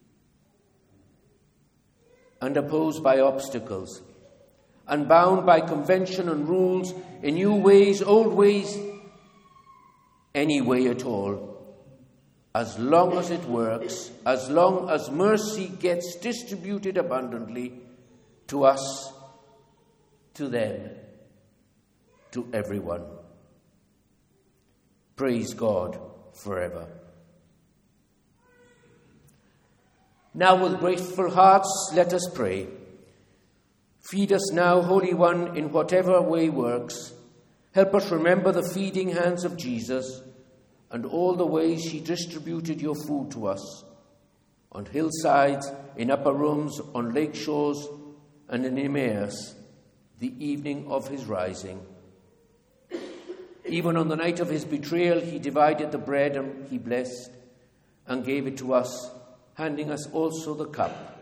unopposed by obstacles, unbound by convention and rules, in new ways, old ways, any way at all. As long as it works, as long as mercy gets distributed abundantly to us, to them, to everyone. Praise God forever. Now with grateful hearts, let us pray. Feed us now, Holy One, in whatever way works. Help us remember the feeding hands of Jesus and all the ways he distributed your food to us, on hillsides, in upper rooms, on lake shores, and in Emmaus, the evening of his rising. Even on the night of his betrayal, he divided the bread and he blessed and gave it to us, handing us also the cup,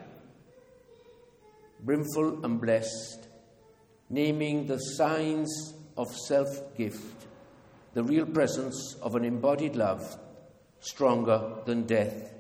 brimful and blessed, naming the signs of self-gift, the real presence of an embodied love, stronger than death.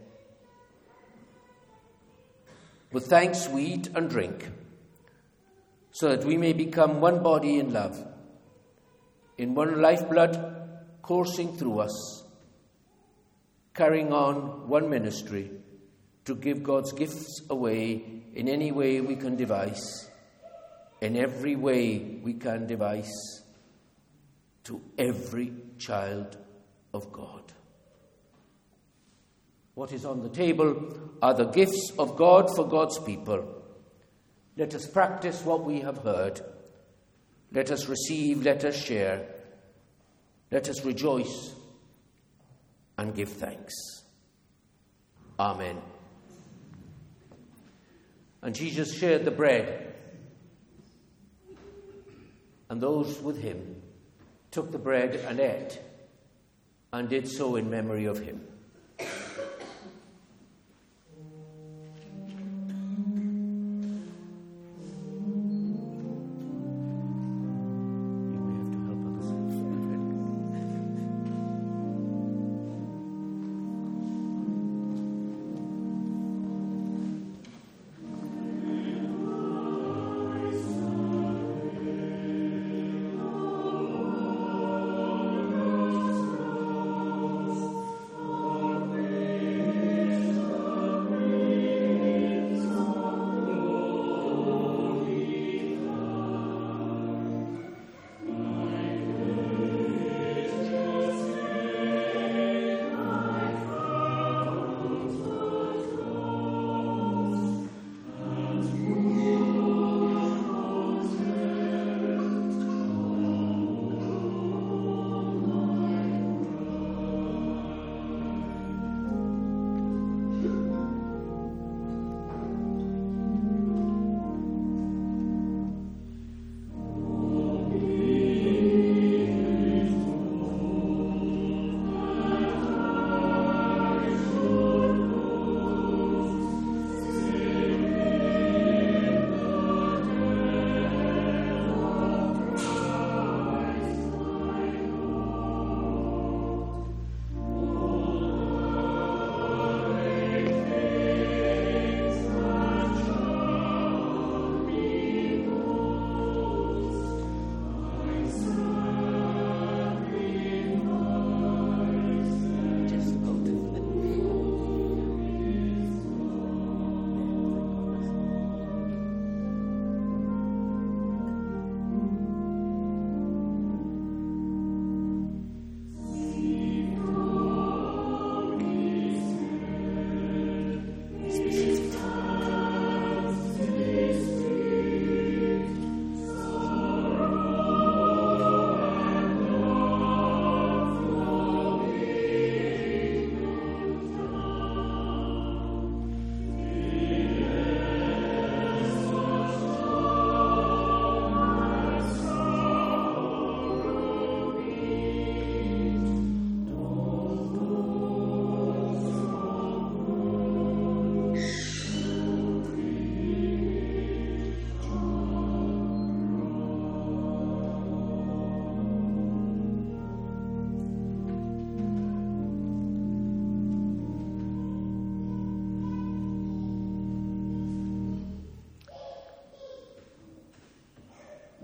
With thanks we eat and drink, so that we may become one body in love, in one lifeblood coursing through us, carrying on one ministry, to give God's gifts away in any way we can devise, in every way we can devise, to every child of God. What is on the table are the gifts of God for God's people. Let us practice what we have heard. Let us receive, let us share. Let us rejoice and give thanks. Amen. And Jesus shared the bread, and those with him took the bread and ate, and did so in memory of him.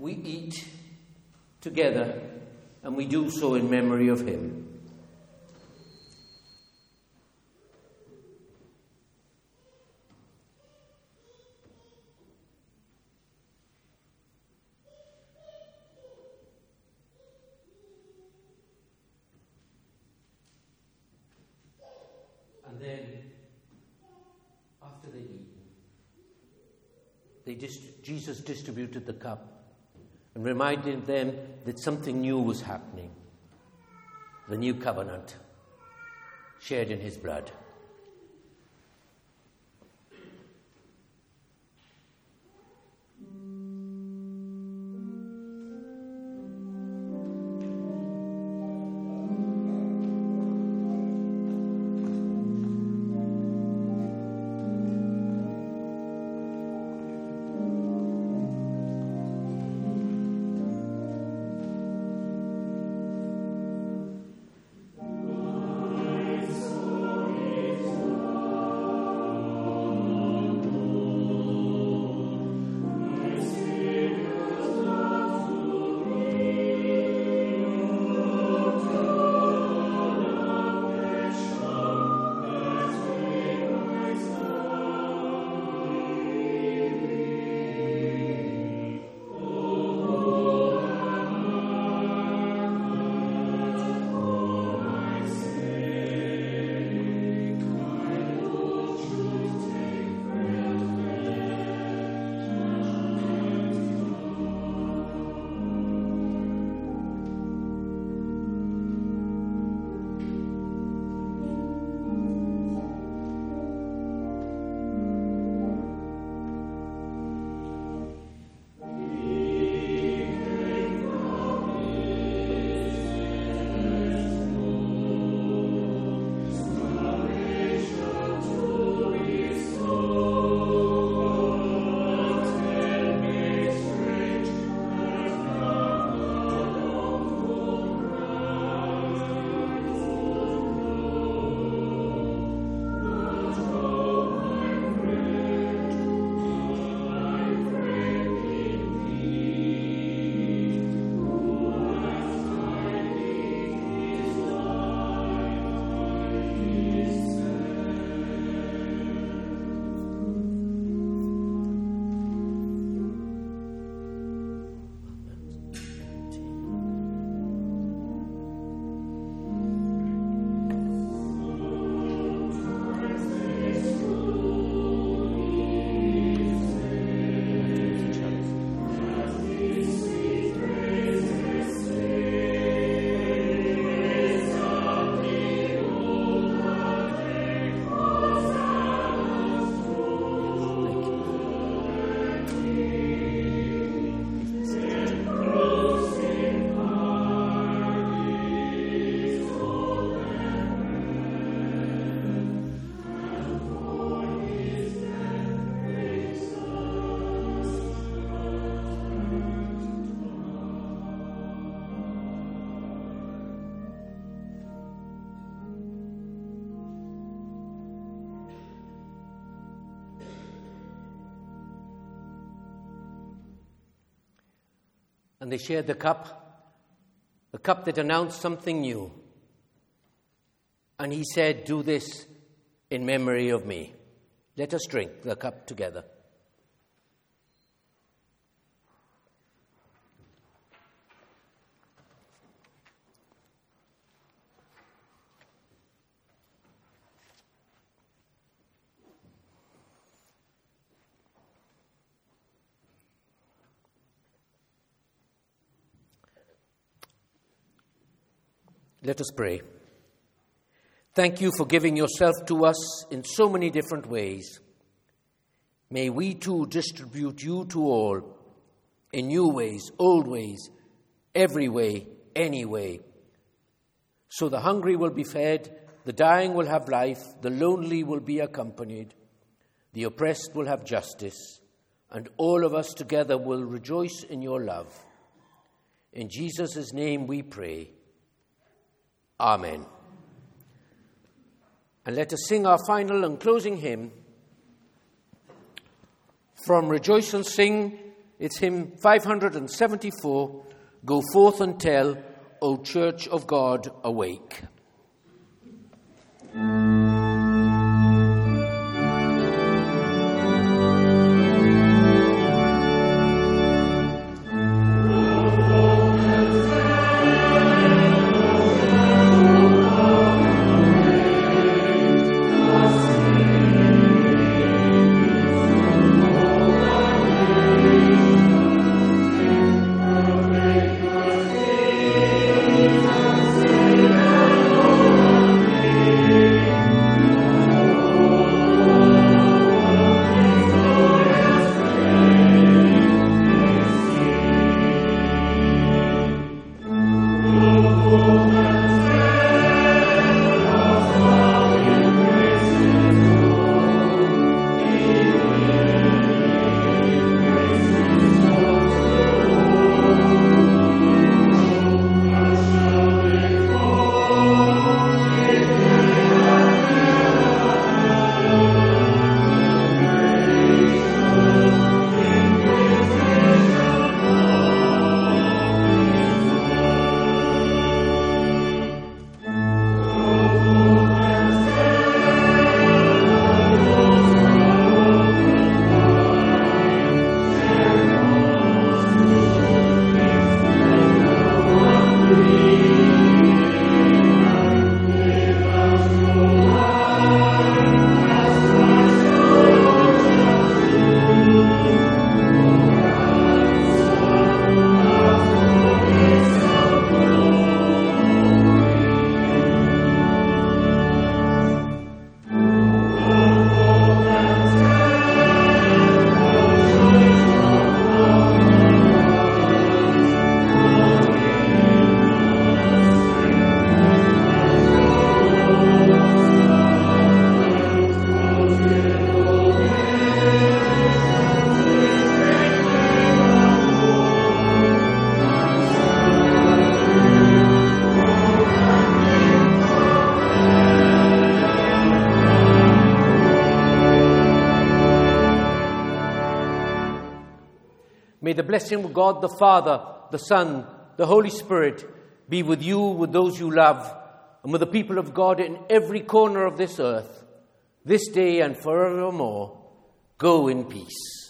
we eat together, and we do so in memory of him. And then, after they'd eaten, Jesus distributed the cup and reminded them that something new was happening. The new covenant, shared in his blood. And they shared the cup that announced something new. And he said, "Do this in memory of me." Let us drink the cup together. Let us pray. Thank you for giving yourself to us in so many different ways. May we too distribute you to all in new ways, old ways, every way, any way. So the hungry will be fed, the dying will have life, the lonely will be accompanied, the oppressed will have justice, and all of us together will rejoice in your love. In Jesus' name we pray. Amen. And let us sing our final and closing hymn. From Rejoice and Sing, It's hymn 574, Go Forth and Tell, O Church of God, Awake. May the blessing of God the Father, the Son, the Holy Spirit be with you, with those you love, and with the people of God in every corner of this earth, this day and forevermore. Go in peace.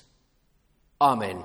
Amen.